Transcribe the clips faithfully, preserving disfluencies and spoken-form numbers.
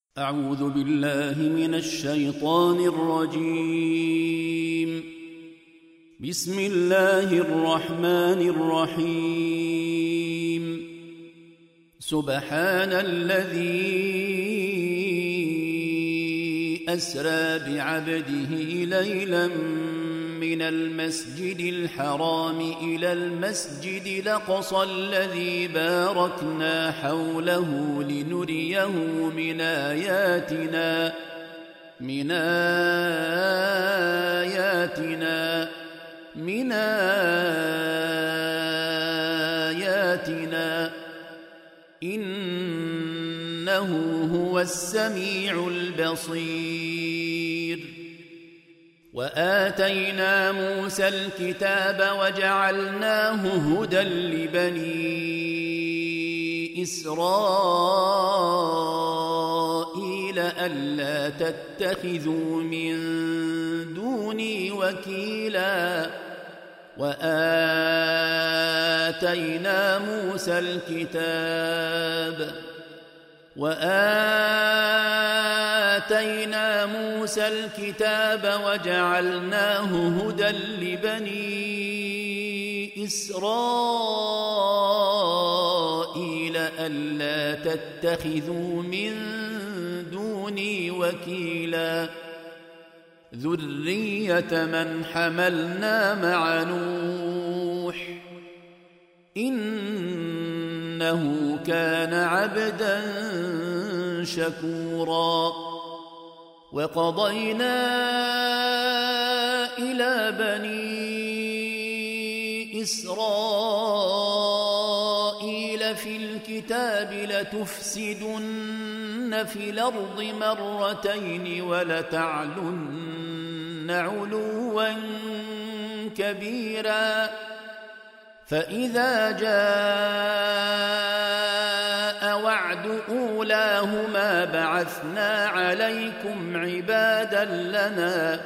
أعوذ بالله من الشيطان الرجيم. بسم الله الرحمن الرحيم. سبحان الذي أسرى بعبده ليلا من المسجد الحرام إلى المسجد الأقصى الذي باركنا حوله لنريه من آياتنا من آياتنا من آياتنا إنه هو السميع البصير. وآتينا موسى الكتاب وجعلناه هدى لبني إسرائيل ألا تتخذوا من دوني وكيلا. وآتينا موسى الكتاب وآتينا موسى الكتاب وجعلناه هدى لبني إسرائيل ألا تتخذوا من دوني وكيلا. ذرية من حملنا مع نوح إنه كان عبدا شكورا. وقضينا إلى بني إسرائيل في الكتاب لتفسدن في الأرض مرتين ولتعلن علوا كبيرا. فإذا جاء وعد أولاهما بعثنا عليكم عبادا لنا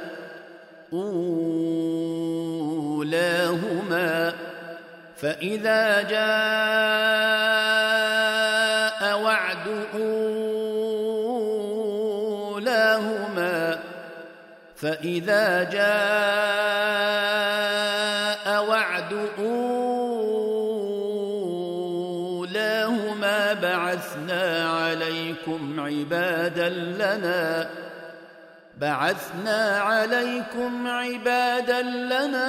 أولاهما فإذا جاء وعد أولاهما فإذا جاء وعد أولاهما بعثنا عليكم عبادا لنا بعثنا عليكم عبادا لنا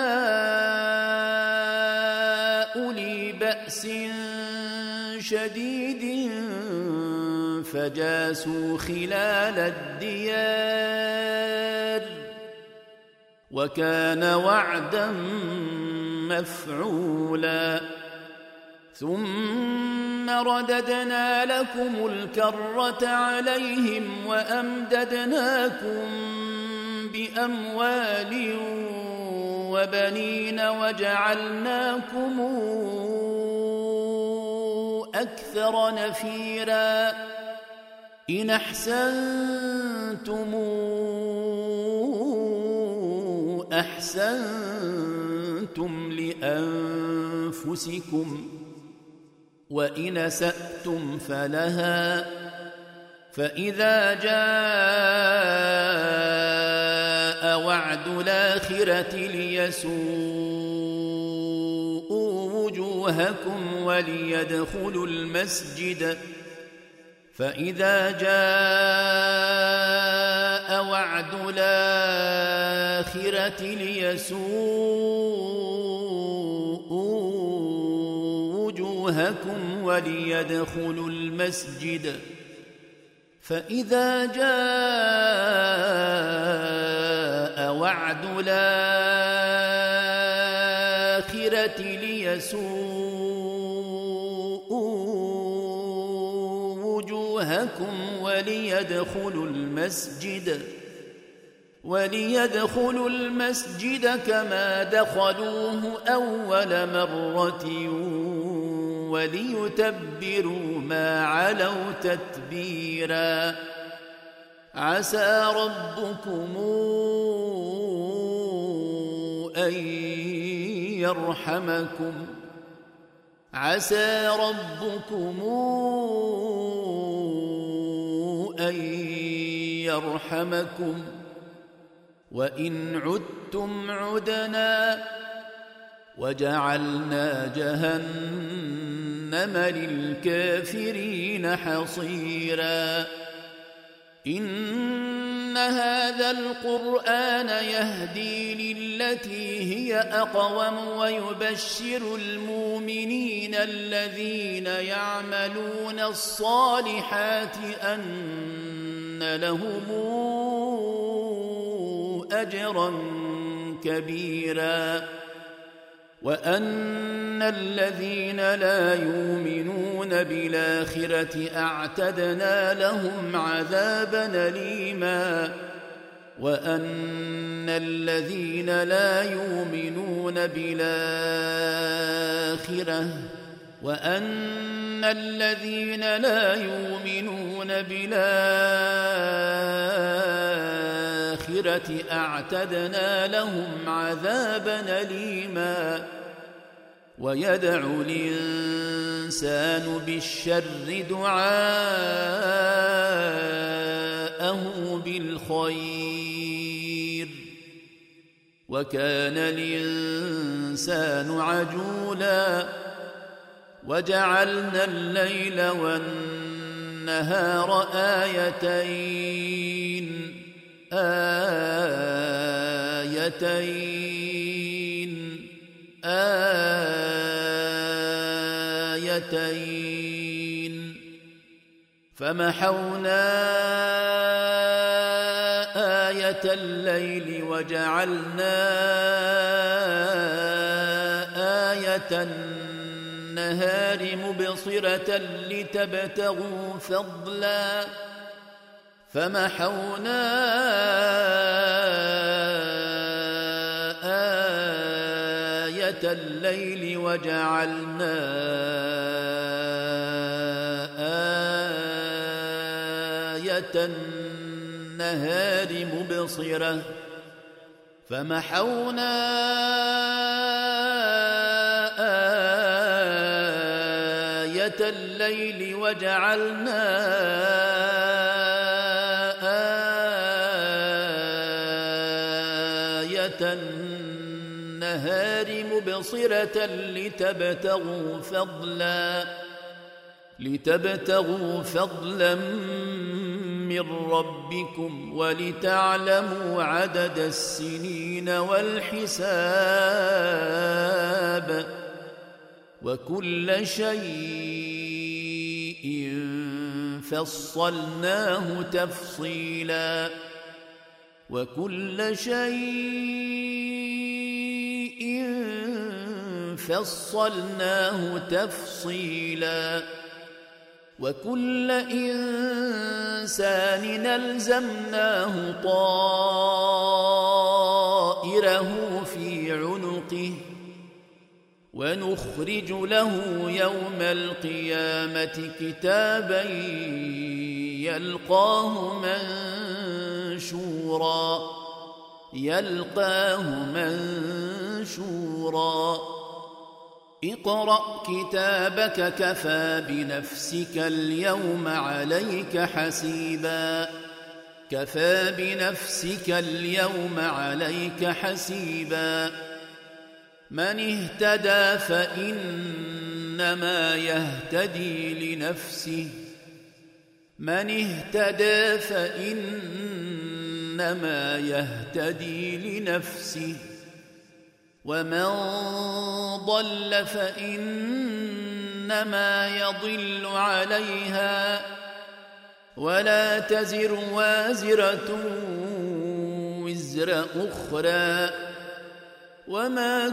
أولي بأس شديد فجاسوا خلال الديار وكان وعدا مفعولا. ثم رددنا لكم الكرة عليهم وأمددناكم بأموال وبنين وجعلناكم أكثر نفيرا. إن أحسنتم أحسنتم لأنفسكم وإن أسأتم فلها. فإذا جاء وعد الآخرة ليسوءوا وجوهكم وليدخلوا المسجد فإذا جاء وعد الآخرة ليسوءوا وجوهكم وليدخلوا المسجد فإذا جاء وعد الآخرة ليسوءوا وجوهكم وليدخلوا المسجد وليدخلوا المسجد كما دخلوه أول مرة وليتبروا ما علوا تتبيرا. عسى ربكم أن يرحمكم عسى ربكم أن يرحمكم وإن عدتم عدنا وجعلنا جهنم للكافرين حصيرا إن هذا القرآن يهدي للتي هي أقوم ويبشر المؤمنين الذين يعملون الصالحات أن لهم أجرا كبيرا وأن الذين لا يؤمنون بالآخرة أعتدنا لهم عذابا أليما وأن الذين لا يؤمنون بالآخرة وأن الذين لا يؤمنون بالآخرة أعتدنا لهم عذابا أليما ويدعو الإنسان بالشر دعاءه بالخير وكان الإنسان عجولا وجعلنا الليل والنهار آيتين آيتين آيتين فمحونا آية الليل وجعلنا آية النهار مبصرة لتبتغوا فضلا فمحونا آية الليل وجعلنا آية النهار مبصرة فمحونا آية الليل وجعلنا آية النهار مبصرة لتبتغوا فضلا لتبتغوا فضلا من ربكم ولتعلموا عدد السنين والحساب وكل شيء فصلناه تفصيلا وكل شيء فصلناه تفصيلا وكل إنسان ألزمناه طائره في عنقه ونخرج له يوم القيامة كتابا يلقاه منشورا يلقاه منشورا اقرأ كتابك كفى بنفسك اليوم عليك حسيبا كفى بنفسك اليوم عليك حسيبا من اهتدى فإنما يهتدي لنفسه من اهتدى فإنما يهتدي لنفسه ومن ضل فإنما يضل عليها ولا تزر وازرة وزر أخرى وما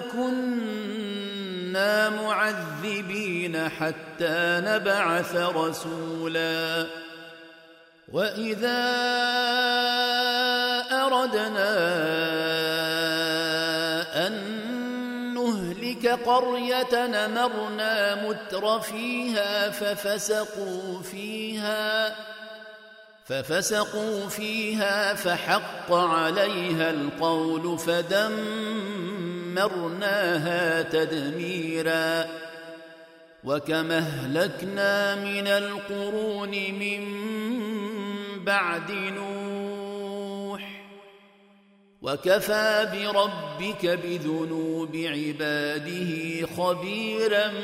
كنا معذبين حتى نبعث رسولا وإذا أردنا أن نهلك قرية أمرنا متر فيها ففسقوا فيها ففسقوا فيها فحق عليها القول فدمرناها تدميرا وكما أهلكنا من القرون من بعد نوح وكفى بربك بذنوب عباده خبيرا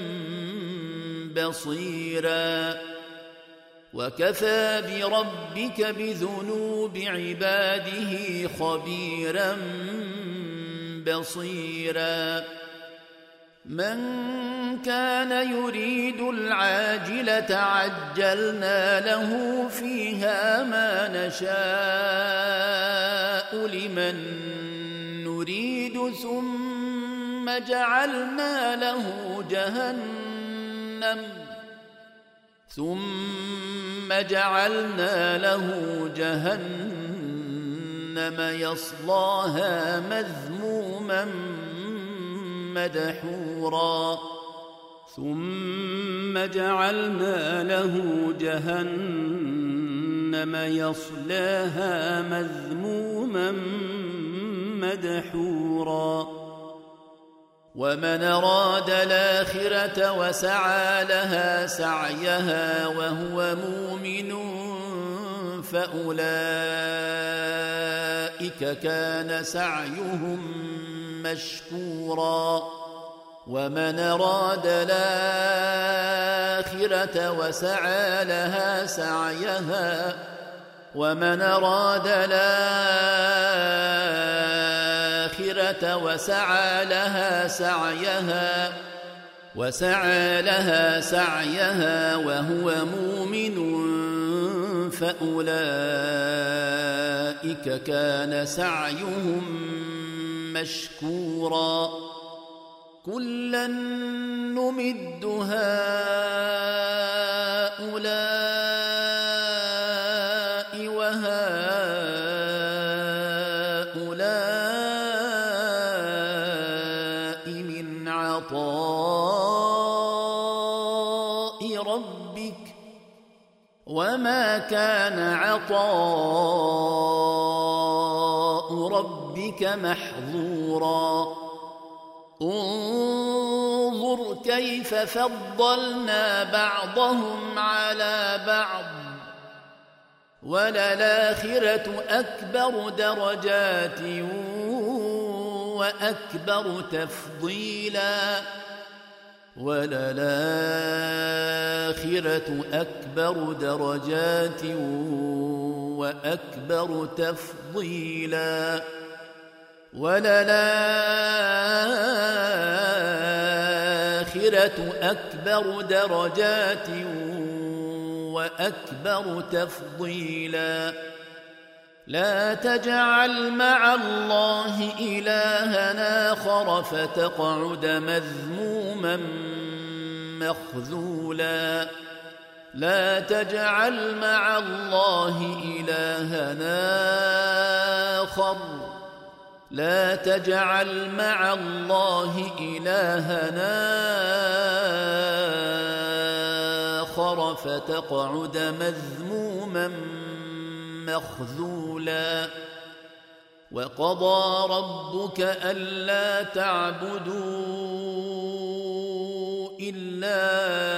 بصيرا وكفى بربك بذنوب عباده خبيرا بصيرا من كان يريد العاجلة عجلنا له فيها ما نشاء لمن نريد ثم جعلنا له جهنم ثم جعلنا له جهنم يصلاها مذموما مدحورا ثم جعلنا له جهنم يصلاها مذموما مدحورا ومن أراد الآخرة وسعى لها سعيها وهو مؤمن فأولئك كان سعيهم مشكورا ومن أراد الآخرة وسعى لها سعيها ومن أراد الآخرة وسعى لها سعيها وسعى لها سعيها وهو مؤمن فأولئك كان سعيهم مشكورا كلا نمد هؤلاء وهؤلاء من عطاء ربك وما كان عطاء ربك محظورا انظر كيف فضلنا بعضهم على بعض وللآخرة أكبر درجات وأكبر تفضيلا وللآخرة أكبر درجات وأكبر تفضيلا وللآخرة أكبر درجات وأكبر تفضيلا لا تجعل مع الله إلها آخر فتقعد مذموما مخذولا لا تجعل مع الله إلها آخر لا تجعل مع الله إلها آخر فتقعد مذموما مخذولا وقضى ربك ألا تعبدوا إلا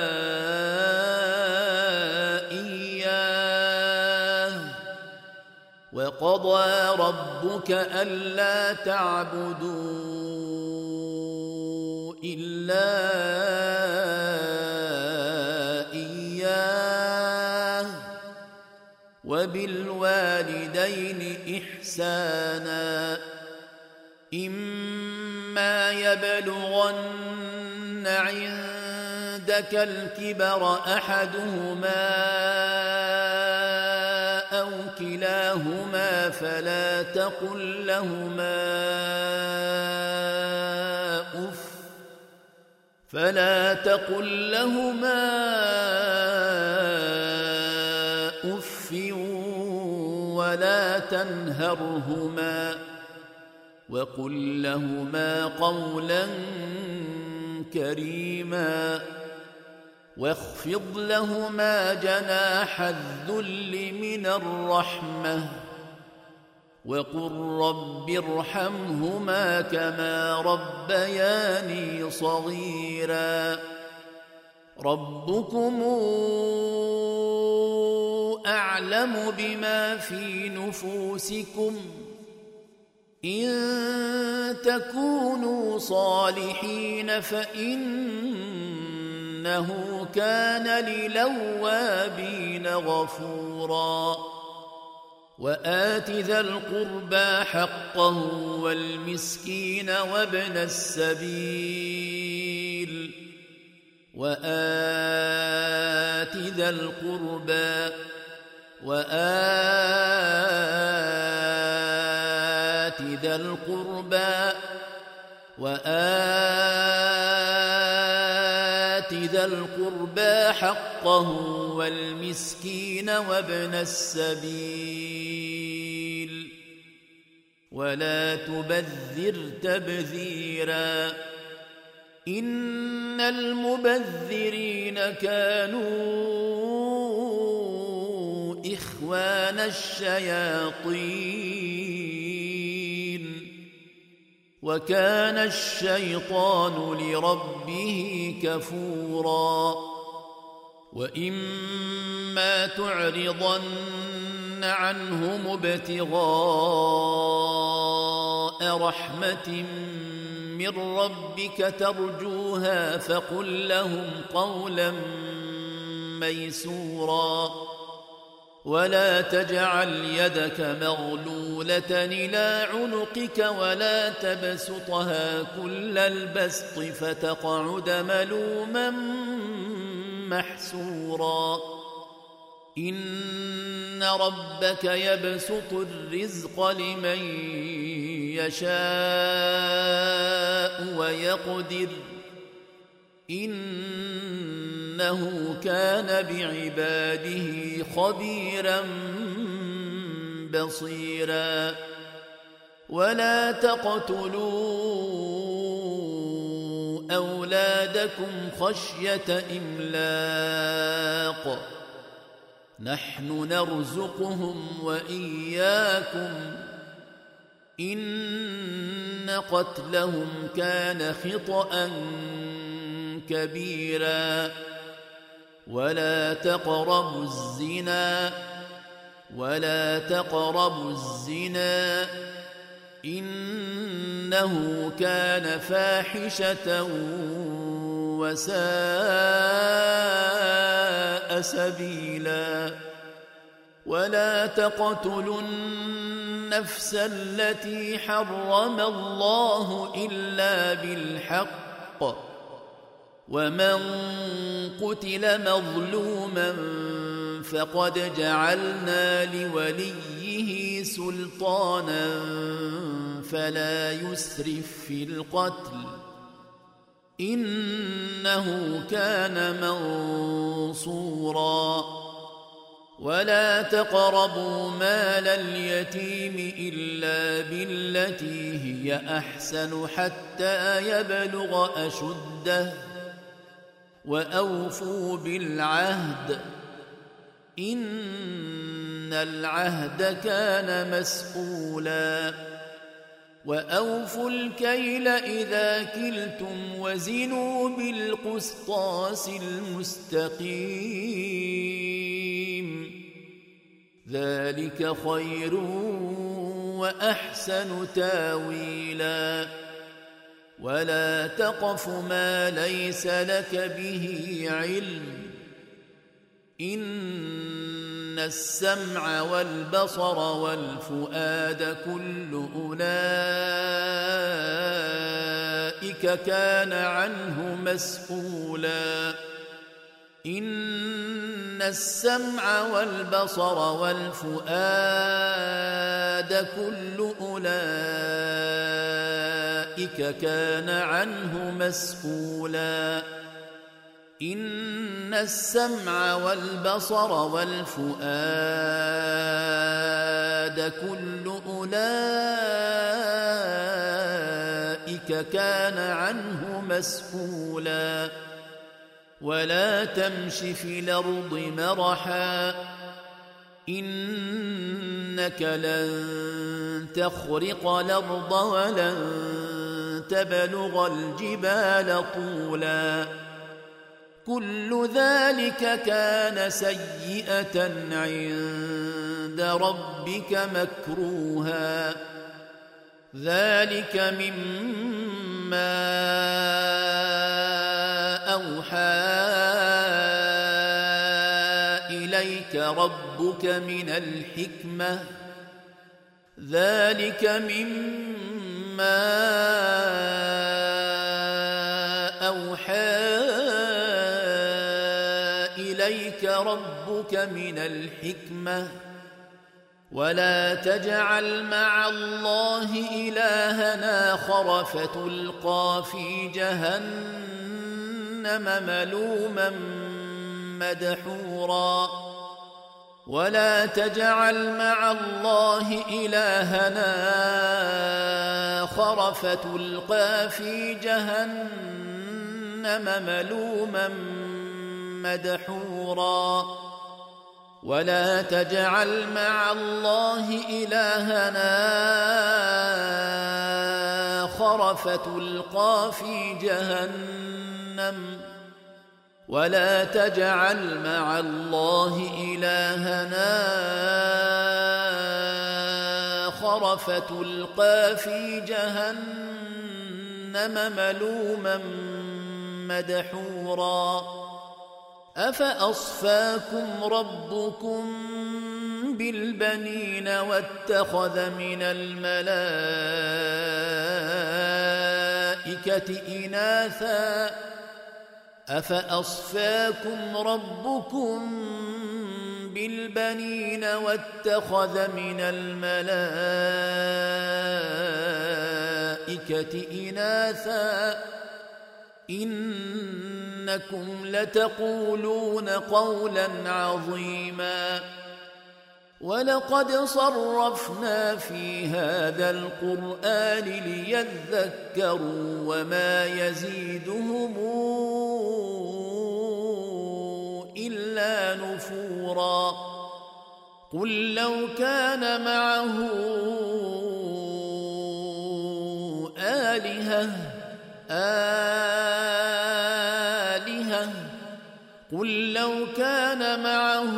إياه وقضى ربك ألا تعبدوا إلا إياه وبالوالدين إحسانا إما يبلغن عندك الكبر أحدهما أو كلاهما فلا تقل لهما أف فلا تقل لهما أف ولا تنهرهما وقل لهما قولا كريما واخفض لهما جناح الذل من الرحمة وقل رب ارحمهما كما ربياني صغيرا ربكم أعلم بما في نفوسكم إن تكونوا صالحين فإنه كان للأوابين غفورا وآت ذا القربى حقه والمسكين وابن السبيل وآت ذا القربى وآت ذا القربى وآت ذا القربى حقه والمسكين وابن السبيل ولا تبذر تبذيرا إن المبذرين كانوا إخوان الشياطين وكان الشيطان لربه كفورا وإما تعرضن عنهم ابتغاء رحمة من ربك ترجوها فقل لهم قولا ميسورا ولا تجعل يدك مغلولة إلى عنقك ولا تبسطها كل البسط فتقعد ملوما محسورا إن ربك يبسط الرزق لمن يشاء ويقدر إنه كان بعباده خبيرا بصيرا ولا تقتلوا أولادكم خشية إملاق نحن نرزقهم وإياكم إن قتلهم كان خطأ كبيرا ولا تقربوا الزنا ولا تقربوا الزنا إنه كان فاحشة وساء سبيلا ولا تقتلوا النفس التي حرم الله إلا بالحق ومن قتل مظلوما فقد جعلنا لوليه سلطانا فلا يسرف في القتل إنه كان منصورا ولا تقربوا مال اليتيم إلا بالتي هي أحسن حتى يبلغ أشده وأوفوا بالعهد إن العهد كان مسؤولا وأوفوا الكيل إذا كلتم وزنوا بالقسطاس المستقيم ذلك خير وأحسن تاويلا ولا تقف ما ليس لك به علم إن السمع والبصر والفؤاد كل أولئك كان عنه مسؤولا إن السمع والبصر والفؤاد كل أولئك كان عنه مسؤولا إن السمع والبصر والفؤاد كل أولئك كان عنه مسؤولا ولا تمش في الأرض مرحا إنك لن تخرق الأرض ولن تبلغ الجبال طولا كل ذلك كان سيئة عند ربك مكروها ذلك مما أوحى إليك ربك من الحكمة ذلك مما أوحى إليك ربك من الحكمة ولا تجعل مع الله إلها آخر فتلقى في جهنم ملوما مدحورا ولا تجعل مع الله إلها آخر فتلقى في جهنم ملوما مدحورا ولا تجعل مع الله إلها آخر فتلقى في جهنم ولا تجعل مع الله إلها آخر فتلقى في جهنم ملوما مدحورا أفأصفاكم ربكم بالبنين واتخذ من الملائكة إناثا أفأصفاكم ربكم بالبنين واتخذ من الملائكة إناثا إنكم لتقولون قولا عظيما ولقد صرفنا في هذا القرآن ليذكروا وما يزيدهم إلا نفورا قل لو كان معه آلهة آلهة قل لو كان معه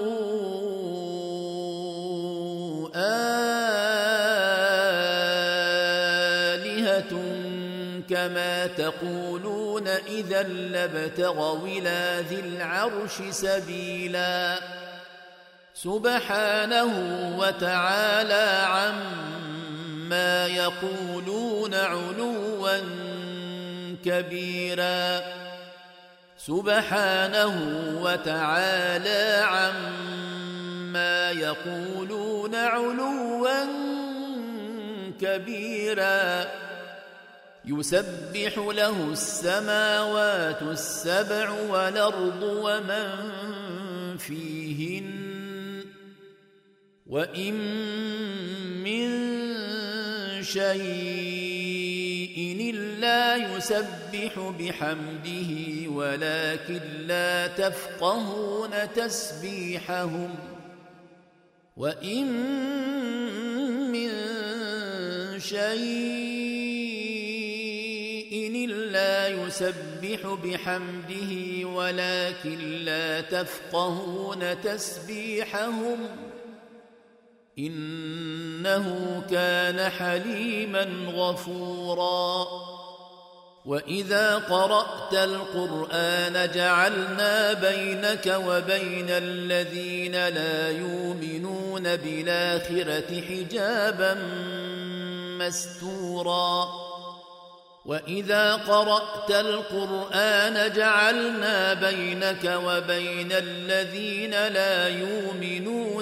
آلهة كما تقولون إذا لابتغوا إلى ذي العرش سبيلا سبحانه وتعالى عما يقولون علوا كبيرا سبحانه وتعالى عما يقولون علوا كبيرا يسبح له السماوات السبع والأرض ومن فيهن وإن من شيء إلا يسبح بحمده ولكن لا تفقهون تسبيحهم وإن من شيء إلا يسبح بحمده ولكن لا تفقهون تسبيحهم إنه كان حليما غفورا وإذا قرأت القرآن جعلنا بينك وبين الذين لا يؤمنون بالآخرة حجابا مستورا وإذا قرأت القرآن جعلنا بينك وبين الذين لا يؤمنون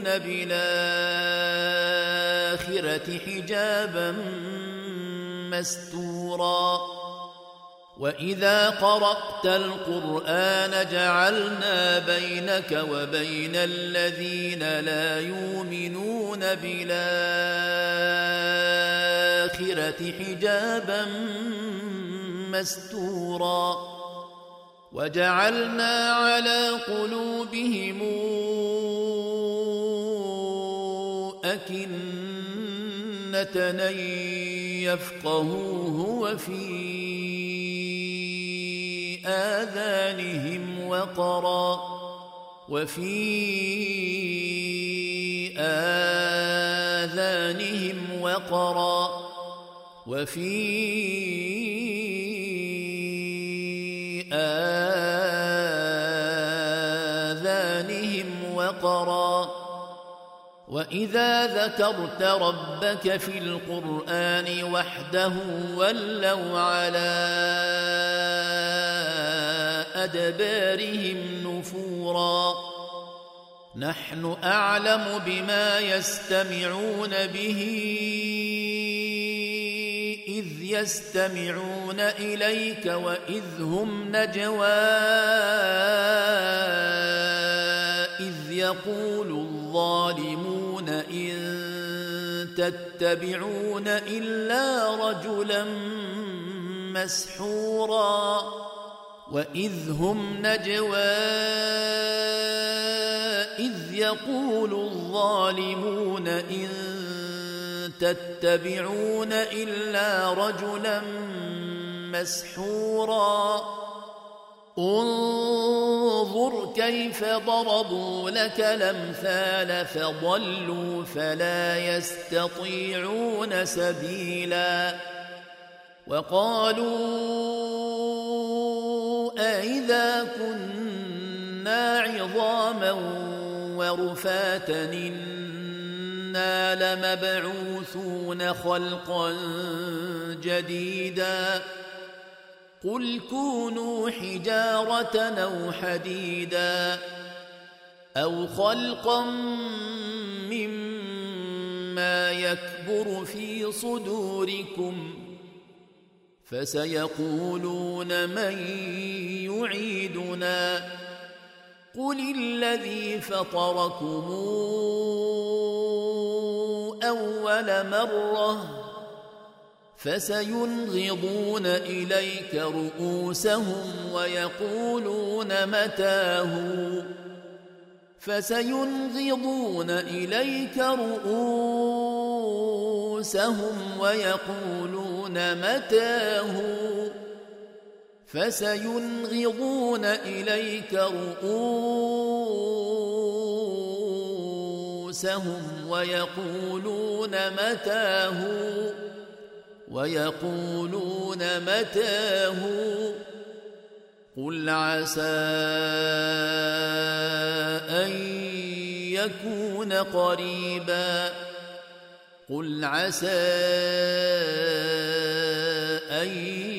بالآخرة حجابا مستورا وإذا قرأت القرآن جعلنا بينك وبين الذين لا يؤمنون بالآخرة حجابا مستورا وجعلنا على قلوبهم أكنة أن يفقهوه وفي آذانهم وقرا وفي آذانهم وقرا وفي آذانهم وقرا وإذا ذكرت ربك في القرآن وحده ولوا على أدبارهم نفورا نحن أعلم بما يستمعون به إذ يستمعون إليك وإذ هم نجوى إذ يقول الظالمون إن تتبعون إلا رجلا مسحورا وإذ هم نجوى إذ يقول الظالمون إن تتبعون إلا رجلا مسحورا انظر كيف ضربوا لك الأمثال فضلوا فلا يستطيعون سبيلا وقالوا أئذا كنا عظاما ورفاتا إنا لمبعوثون خلقا جديدا قل كونوا حجارة أو حديدا أو خلقا مما يكبر في صدوركم فسيقولون من يعيدنا قل الذي فطركم أول مرة فسينغضون إليك رؤوسهم ويقولون متاه فسينغضون إليك رؤوسهم ويقولون متاه فسينغضون إليك رؤوسهم ويقولون متاه ويقولون متاه قل عسى أن يكون قريبا قل عسى أن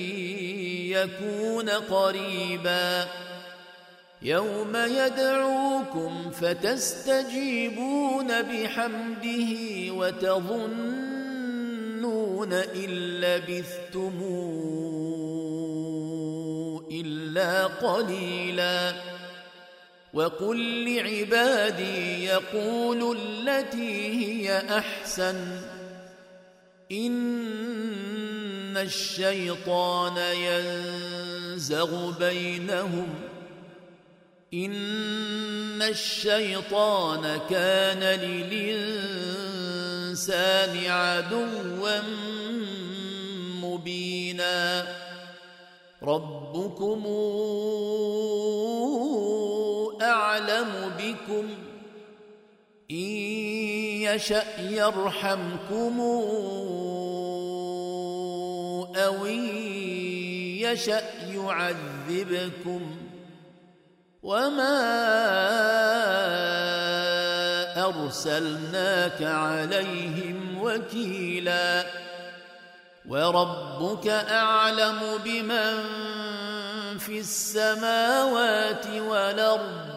يكون قريبا يوم يدعوكم فتستجيبون بحمده وتظنون إن لبثتم إلا قليلا وقل لعبادي يقولوا التي هي أحسن إن الشيطان ينزغ بينهم إن الشيطان كان للإنسان عدوا مبينا ربكم أعلم بكم إن يشأ يرحمكم أو إن يشأ يعذبكم وما أرسلناك عليهم وكيلا وربك أعلم بمن في السماوات والأرض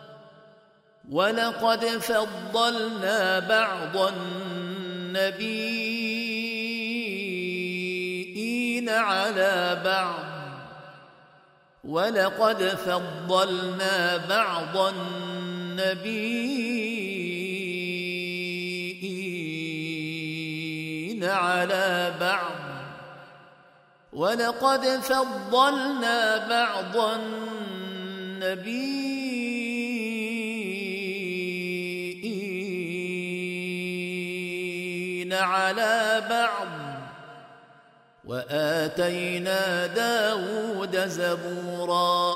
ولقد فضلنا بعض النبيين على بعض ولقد فضلنا بعض النبيين على بعض ولقد فضلنا بعض النبيين على بعض وآتينا داود زبورا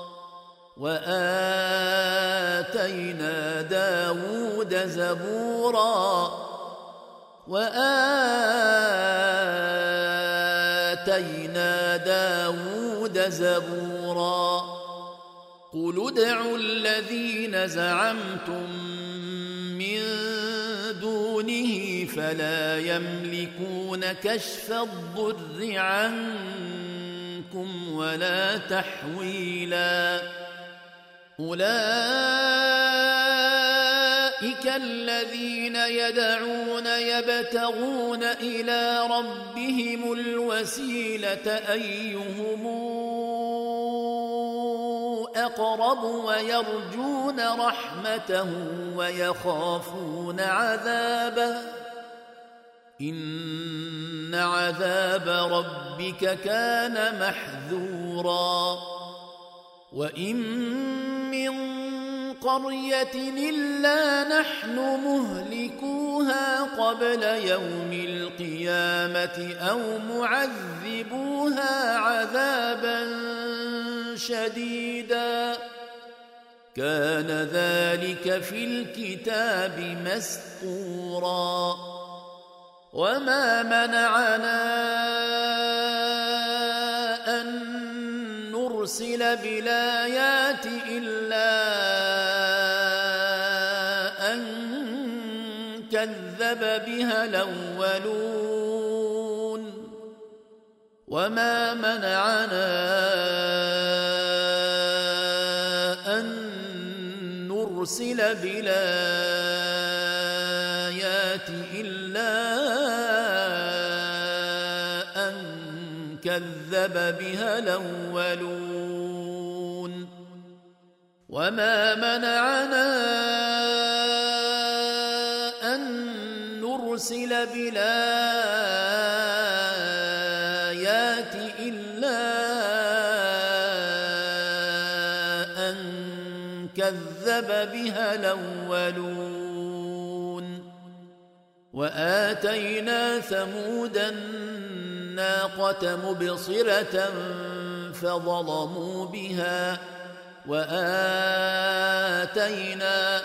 وآتينا داود زبورا وآتينا داود زبورا قل ادعوا الذين زعمتم من دونه فلا يملكون كشف الضر عنكم ولا تحويلا أولئك الذين يدعون يبتغون إلى ربهم الوسيلة أيهم أقرب ويرجون رحمته ويخافون عذابه إن عذاب ربك كان محذورا وإن من قرية إلا نحن مهلكوها قبل يوم القيامة أو معذبوها عذابا شديدا كان ذلك في الكتاب مسطورا وما منعنا أن نرسل بالآيات إلا أن كذب بها الأولون وما منعنا أن نرسل بالآيات إلا أن كذب بها الأولون وما منعنا أن نرسل بالآيات إلا أن كذب بها الأولون وآتينا ثمود الناقة مبصرة فظلموا بها وآتينا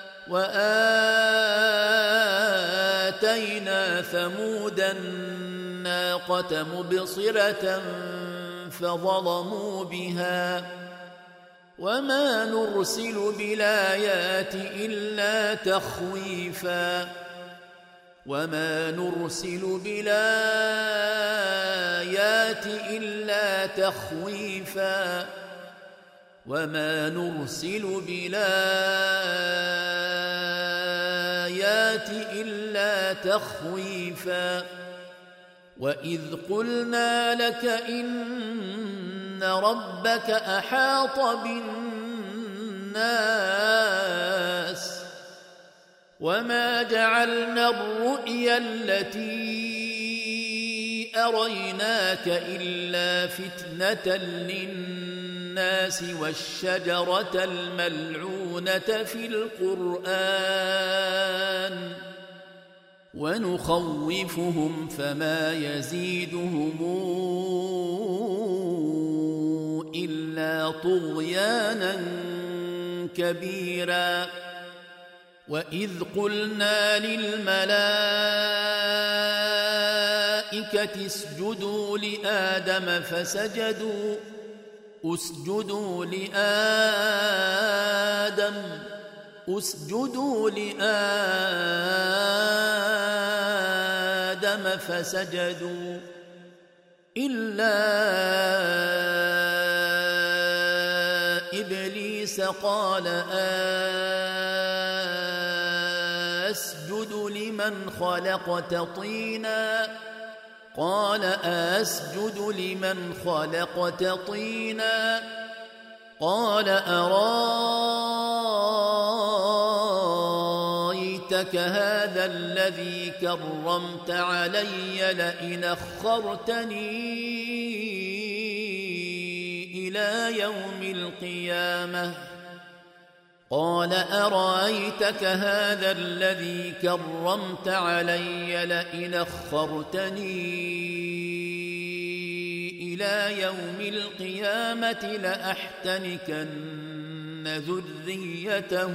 وآتينا ثمود الناقة مبصرة فظلموا بها وما نرسل بالآيات إلا تخويفا وما نرسل بالآيات إلا تخويفا وما نرسل بالآيات إلا تخويفا وإذ قلنا لك إن ربك أحاط بالناس وما جعلنا الرؤيا التي أريناك إلا فتنة للناس والشجرة الملعونة في القرآن ونخوفهم فما يزيدهم إلا طغيانا كبيرا وإذ قلنا للملائكة اسجدوا لآدم فسجدوا اسجدوا لآدم اسجدوا لآدم فسجدوا إلا إبليس قال أسجد لمن خلقت طينا قال أسجد لمن خلقت طينا قال أرايتك هذا الذي كرمت علي لئن أخرتني إلى يوم القيامة قال أرأيتك هذا الذي كرمت علي لئن أخرتني إلى يوم القيامة لأحتنكن ذريته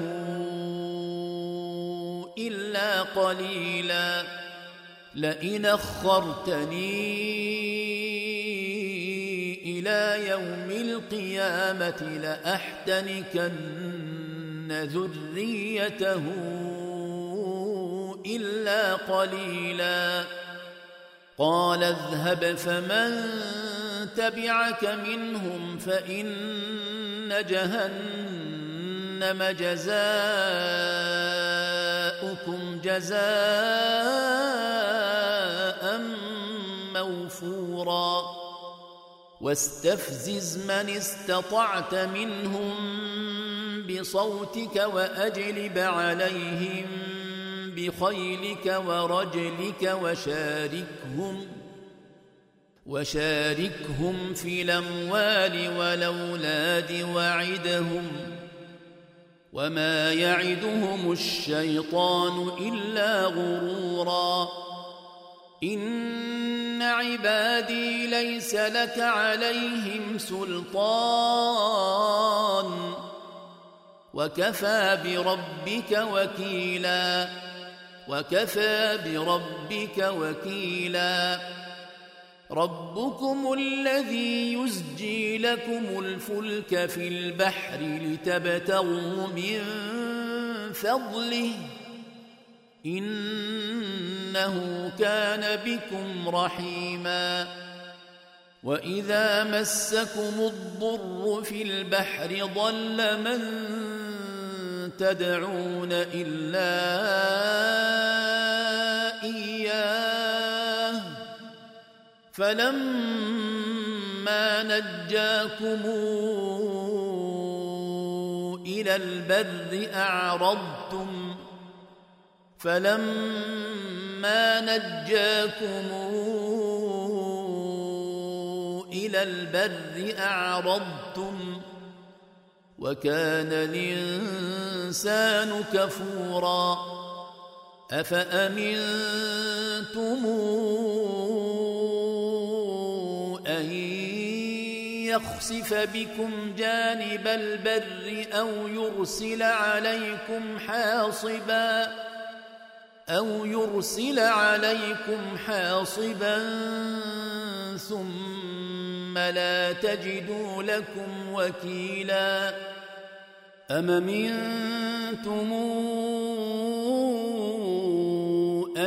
إلا قليلا لئن أخرتني إلى يوم القيامة لأحتنكن ذريته إلا قليلا قال اذهب فمن تبعك منهم فإن جهنم جزاؤكم جزاء موفورا واستفزز من استطعت منهم بصوتك وأجلب عليهم بخيلك ورجلك وشاركهم وشاركهم في الأموال والأولاد وعدهم وما يعدهم الشيطان إلا غرورا إن عبادي ليس لك عليهم سلطان وكفى بربك وكيلا وكفى بربك وكيلا ربكم الذي يزجي لكم الفلك في البحر لتبتغوا من فضله إنه كان بكم رحيما وإذا مسكم الضر في البحر ضل من تدعون إلا إياه فلما نجاكم إلى البر أعرضتم فلما نجاكم إلى البر أعرضتم وكان الإنسان كفورا أفأمنتم أن يخسف بكم جانب البر أو يرسل عليكم حاصبا أو يرسل عليكم حاصبا ثم لا تجدوا لكم وكيلا أم أمنتم أن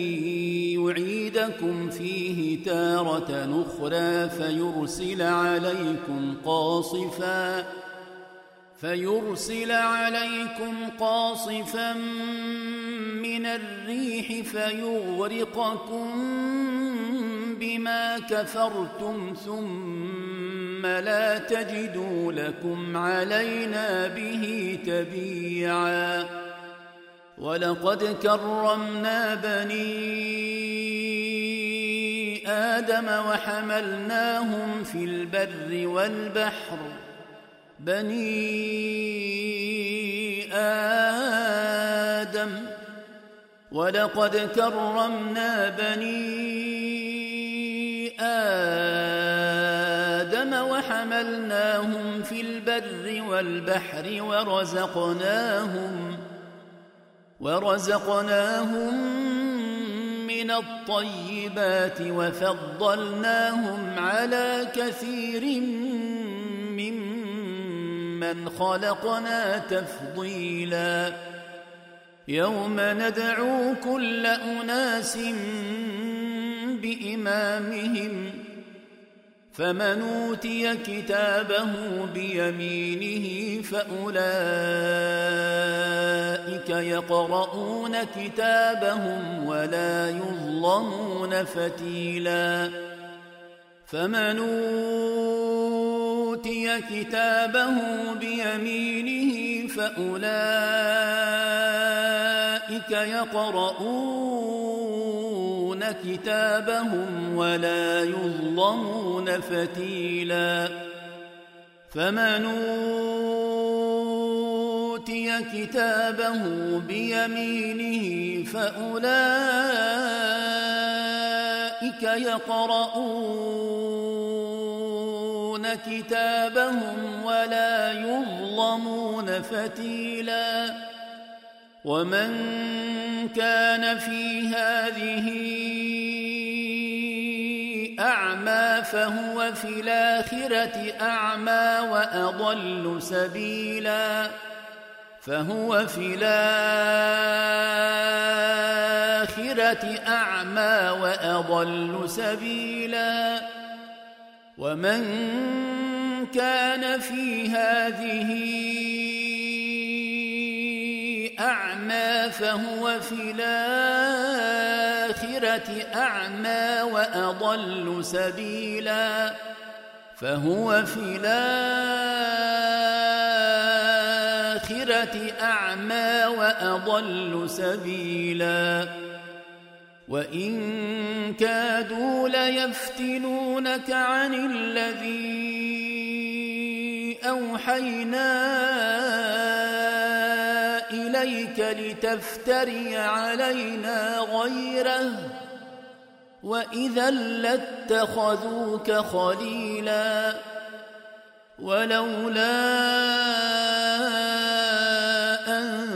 يعيدكم فيه تارة أخرى فيرسل عليكم قاصفا فيرسل عليكم قاصفا من الريح فيغرقكم بما كفرتم ثم لا تجدوا لكم علينا به تبيعا ولقد كرمنا بني آدم وحملناهم في البر والبحر بني آدم ولقد كرمنا بني آدم وحملناهم في البر والبحر ورزقناهم ورزقناهم من الطيبات وفضلناهم على كثير ممن خلقنا تفضيلا يوم ندعو كل أناس بإمامهم فمن أوتي كتابه بيمينه فأولئك يقرؤون كتابهم ولا يظلمون فتيلا فمن أوتي كتابه بيمينه فأولئك يقرؤون كتابهم ولا يظلمون فتيلا فمن أوتي كتابه بيمينه فأولئك يقرؤون كتابهم ولا يظلمون فتيلا ومن كان في هذه أعمى فهو في الآخرة أعمى وأضل سبيلا فهو في الآخرة أعمى وأضل سبيلا ومن كان في هذه أعمى فهو في الآخرة أعمى وأضل سبيلا فهو في الآخرة أعمى وأضل سبيلا وإن كادوا ليفتنونك عن الذي أوحينا إليك لتفتري علينا غيره وإذا لاتخذوك خليلا ولولا أن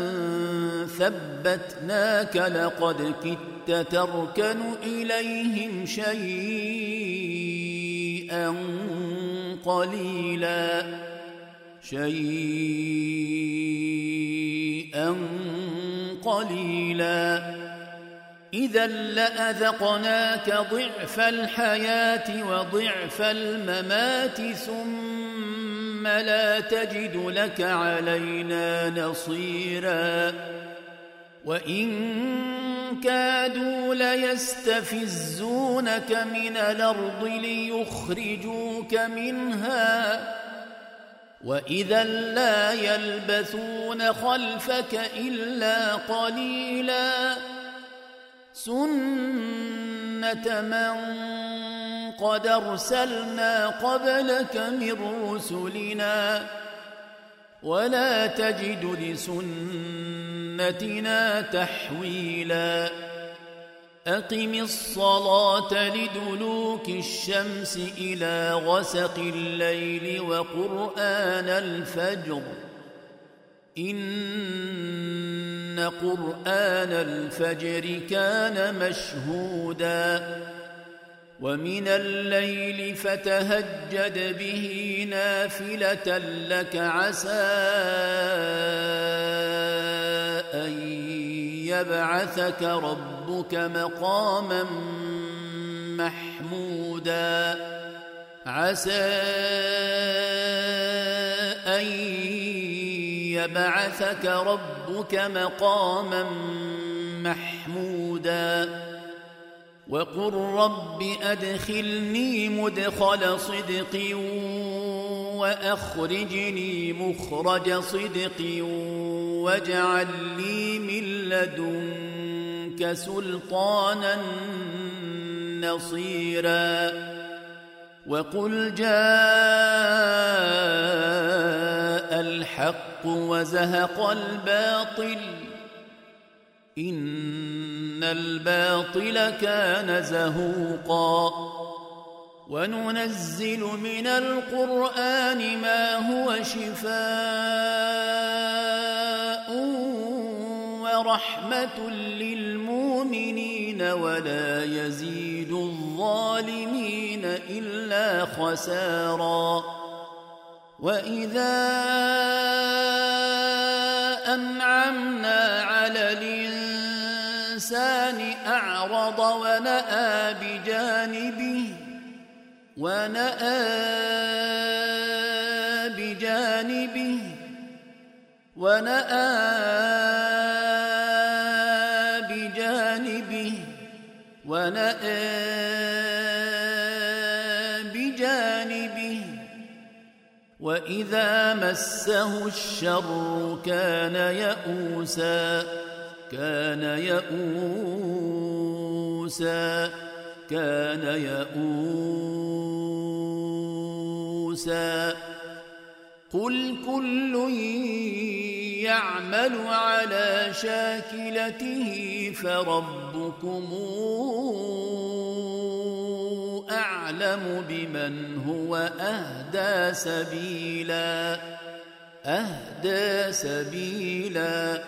ثبتناك لقد كدت تركن إليهم شيئا قليلا شيئا قليلا إذا لأذقناك ضعف الحياة وضعف الممات ثم لا تجد لك علينا نصيرا وإن كادوا ليستفزونك من الأرض ليخرجوك منها وإذا لا يلبثون خلفك إلا قليلا سنة من قد أرسلنا قبلك من رسلنا ولا تجد لسنتنا تحويلا أقم الصلاة لدلوك الشمس إلى غسق الليل وقرآن الفجر إن قرآن الفجر كان مشهودا ومن الليل فتهجد به نافلة لك عسى أن يبعثك ربك مقاما محمودا عسى أن يبعثك ربك مقاما محمودا وقل رب أدخلني مدخل صدق وأخرجني مخرج صدق واجعل لي من لدنك سلطانا نصيرا وقل جاء الحق وزهق الباطل إن الباطل كان زهوقا وننزل من القرآن ما هو شفاء ورحمة للمؤمنين ولا يزيد الظالمين إلا خسارا وإذا أنعمنا على الإنسان أعرض ونأى بجانبه ونأى بجانبه ونأى بجانبه ونأى بجانبه وإذا مسه الشر كان يئوسا كان يئوسا كان يئوسا قل كل يعمل على شاكلته فربكم أعلم بمن هو أهدى سبيلا أهدى سبيلا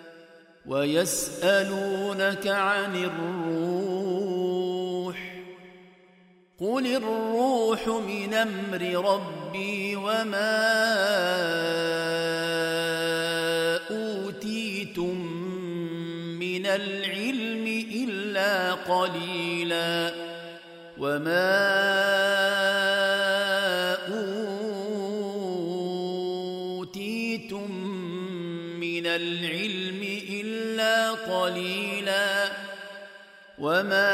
ويسألونك عن الروح قل الروح من أمر ربي وما أوتيتم من العلم إلا قليلا وما أوتيتم من العلم إلا قليلا وما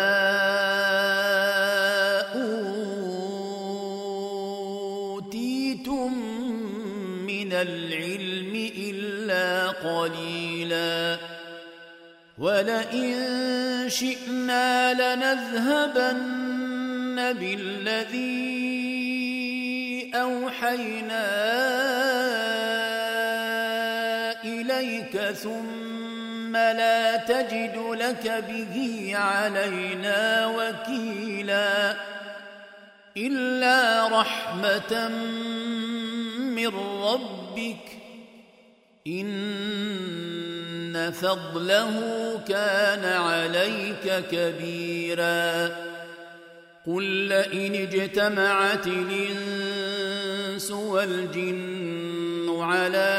أوتيتم من العلم إلا قليلا ولئن شئنا لنذهبن بالذي أوحينا إليك ثم لا تجد لك به علينا وكيلا إلا رحمة من ربك إن فضله كان عليك كبيرا قل لئن اجتمعت الإنس والجن على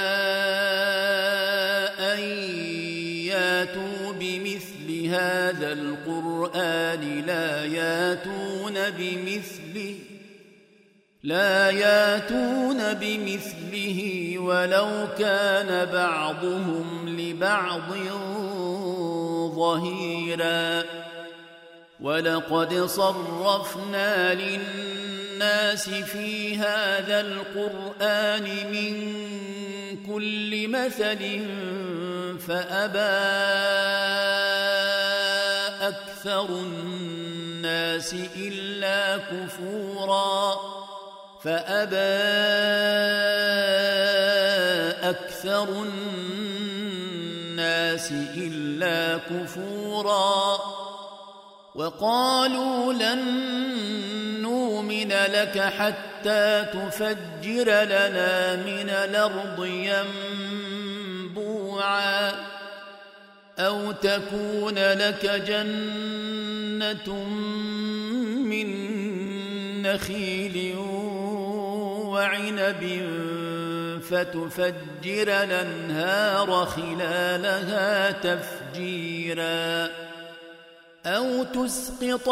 أن ياتوا بمثل هذا القرآن لا ياتون بمثله لا ياتون بمثله ولو كان بعضهم لبعض ظهيرا ولقد صرفنا للناس في هذا القرآن من كل مثل فأبى أكثر الناس إلا كفورا فأبى أكثر الناس إلا كفورا وقالوا لن نؤمن لك حتى تفجر لنا من الأرض ينبوعا أو تكون لك جنة من نخيل وعنب فتفجر الأنهار خلالها تفجيرا أو تسقط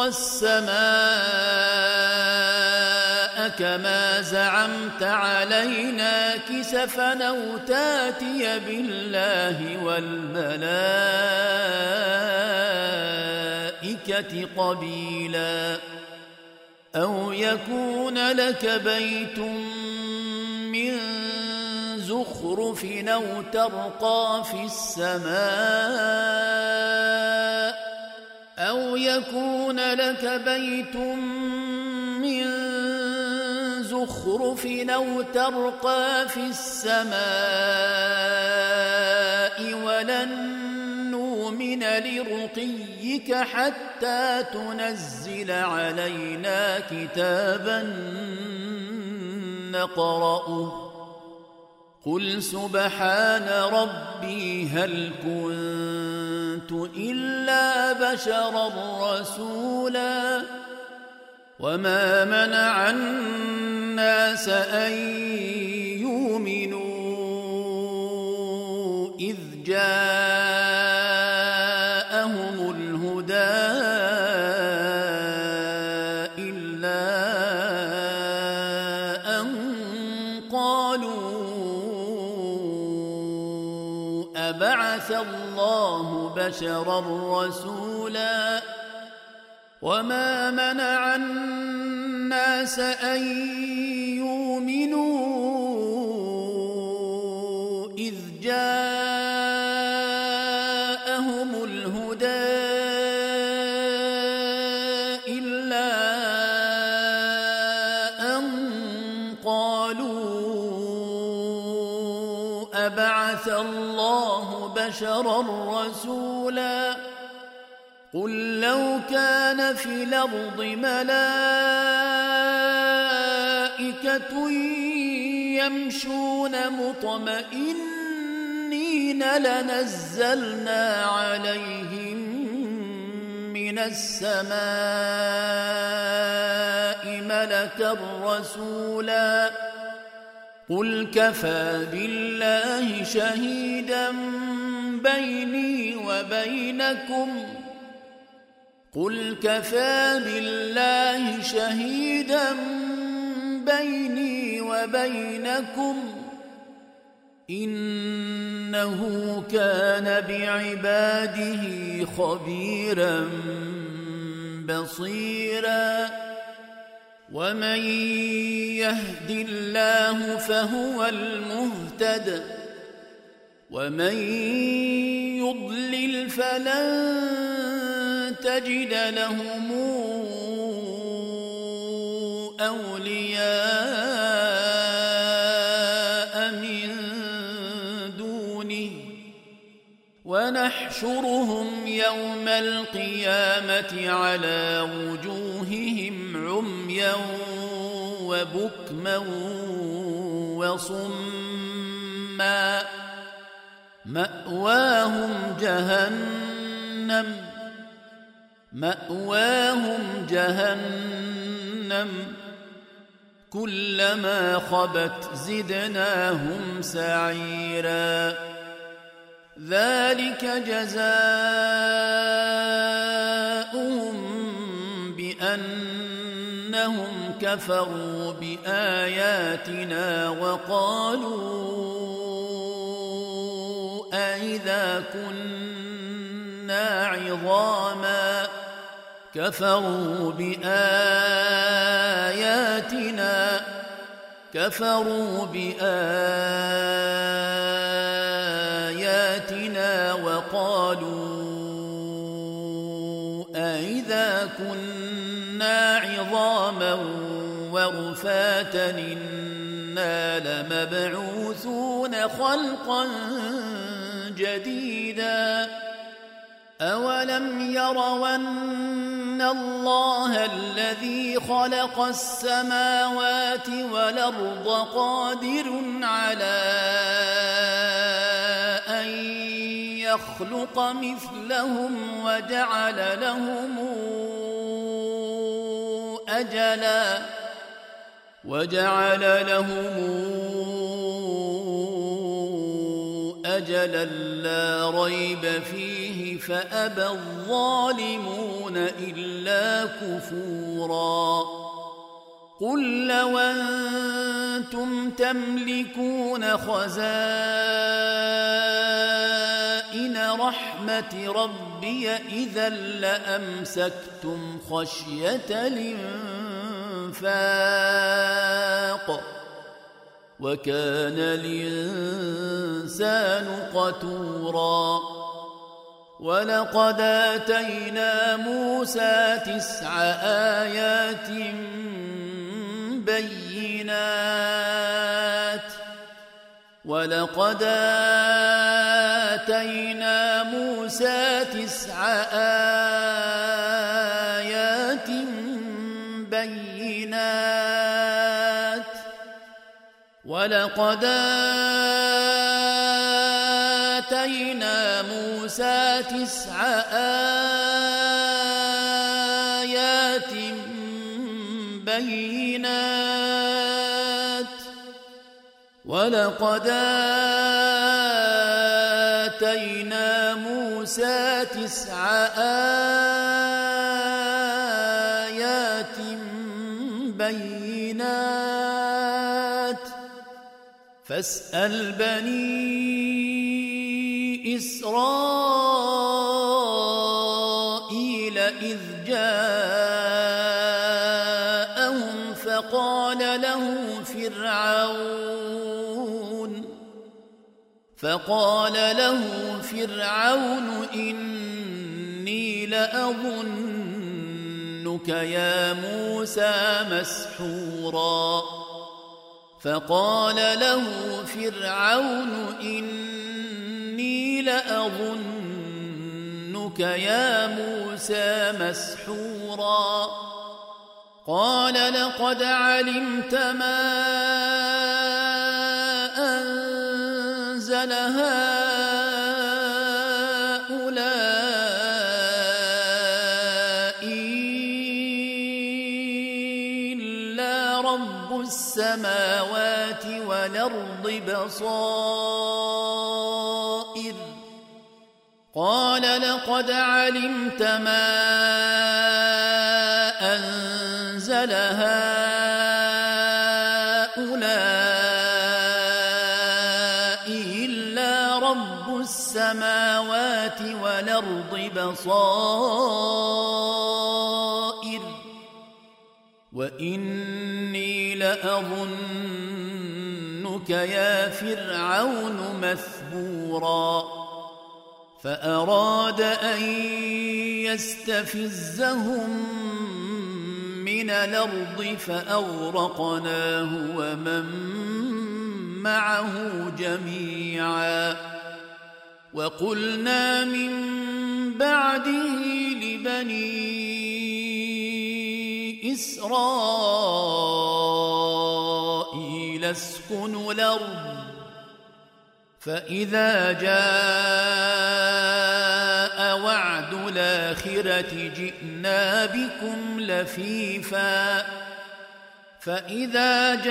السماء كما زعمت علينا كسفا أو تاتي بالله والملائكة قبيلا أو يكون لك بيت من زخرف أو ترقى في السماء أو يكون لك بيت من زخرف أو ترقى في السماء ولن نؤمن لرقيك حتى تنزل علينا كتابا نقرأه قل سبحان ربي هل كنت إلا بشرا رسولا وما منع الناس أن يؤمنوا إذ جاءهم الهدى إلا أن قالوا أبعث الله بشرا رسولا وما منع الناس أن يؤمنوا إذ جاءهم الهدى إلا أن قالوا أبعث بعث الله بشرا رسولا قل لو كان في الأرض ملائكة يمشون مطمئنين لنزلنا عليهم من السماء ملكا رسولا قل كفى بالله شهيدا بيني وبينكم قل كفى بالله شهيدا بيني وبينكم إنه كان بعباده خبيرا بصيرا ومن يهد الله فهو المهتد ومن يضلل فلن تجد لهم أولياء من دونه ونحشرهم يوم القيامة على وجوههم عميا وبكما وصما مأواهم جهنم مأواهم جهنم كلما خبت زدناهم سعيرا ذلك جزاؤهم بأنهم كفروا بآياتنا وقالوا أئذا كنا عظاما كفروا بآياتنا كفروا بآياتنا وقالوا أئذا كنا عظاما ورفاتا إنا لمبعوثون خلقا جديدا أولم يروا أن الله الذي خلق السماوات والأرض قادر على أن يخلق مثلهم وجعل لهم أجلا وجعل لهم أجلا لا ريب فيه فأبى الظالمون إلا كفورا قل لو أنتم تملكون خزائن رحمة ربي إذا لأمسكتم خشية الإنفاق وكان الإنسان قتورا ولقد آتينا موسى تسع آيات بينات ولقد آتينا موسى تسع آيات بينات ولقد آتينا موسى تسع آيات بينات ولقد آتينا موسى تسع آيات بينات فاسأل بني إسرائيل إذ جاءهم فقال له فرعون فقال له فرعون إني لأظنك يا موسى مسحورا فقال له فرعون إني لأظنك يا موسى مسحورا قال لقد علمت ما أنزل هؤلاء إلا رب السماوات والأرض بصائر قال لقد علمت ما أنزل هؤلاء إلا رب السماوات والأرض بصائر وإني لأظنك يا فرعون مثبورا فأراد أن يستفزهم من الأرض فأغرقناه ومن معه جميعا وقلنا من بعده لبني إسرائيل اسكنوا الأرض فإذا جاء وعد الآخرة جئنا بكم لفيفا فإذا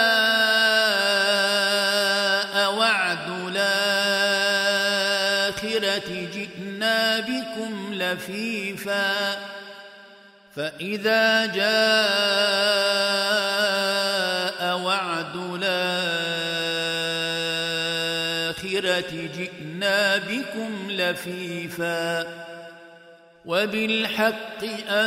جاء وعد الآخرة جئنا بكم لفيفا فإذا جاء وعد الآخرة جئنا بكم لفيفا وبالحق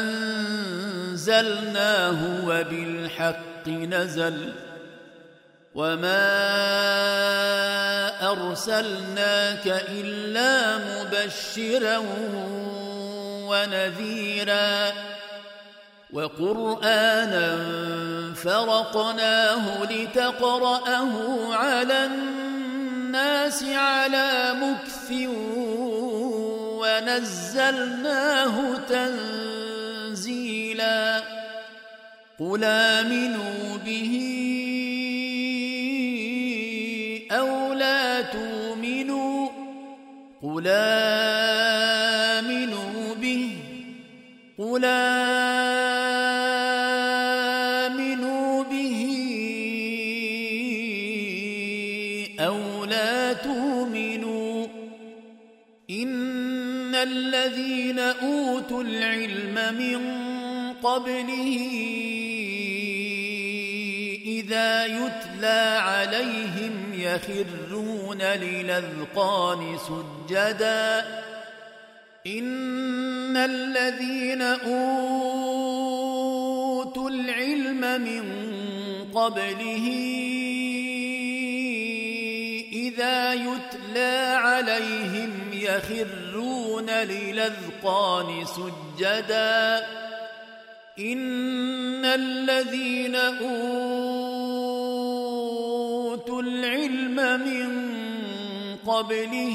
أنزلناه وبالحق نزل وما أرسلناك إلا مبشرا ونذيرا وقرآنا فرقناه لتقرأه على الناس على مكث ونزلناه تنزيلا قل آمنوا به أو لا تؤمنوا قل آمنوا به قل آمنوا به أو لا تؤمنوا إن الذين أوتوا العلم من قبله إذا يتلى عليهم يخرون للأذقان سجدا إن الذين أوتوا العلم من قبله إذا يتلى عليهم يخرون للأذقان سجدا إن الذين أوتوا العلم من قبله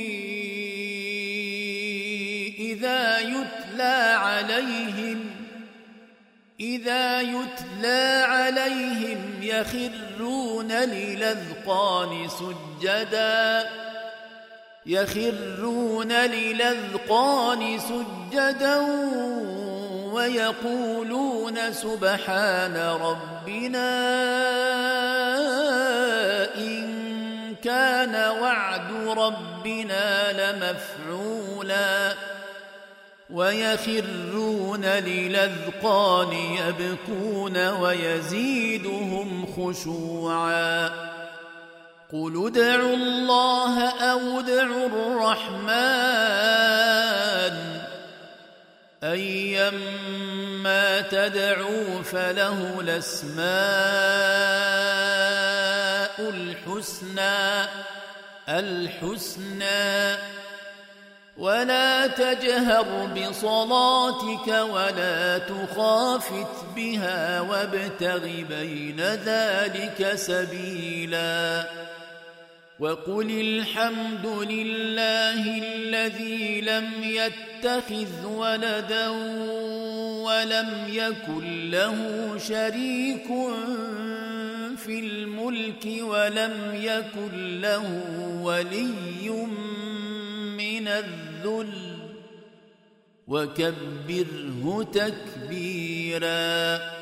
إذا يتلى عليهم إذا يتلى عليهم يخرون للأذقان سجدا يخرون للأذقان سجدا ويقولون سبحان ربنا إن كان وعد ربنا لمفعولا ويخرون للأذقان يبكون ويزيدهم خشوعا قل ادعوا الله أو ادعوا الرحمن أيما تدعوا فله الأسماء الحسنى الحسنى ولا تجهر بصلاتك ولا تخافت بها وابتغ بين ذلك سبيلا وقل الحمد لله الذي لم يتخذ ولدا ولم يكن له شريك في الملك ولم يكن له ولي من الذل وكبره تكبيرا.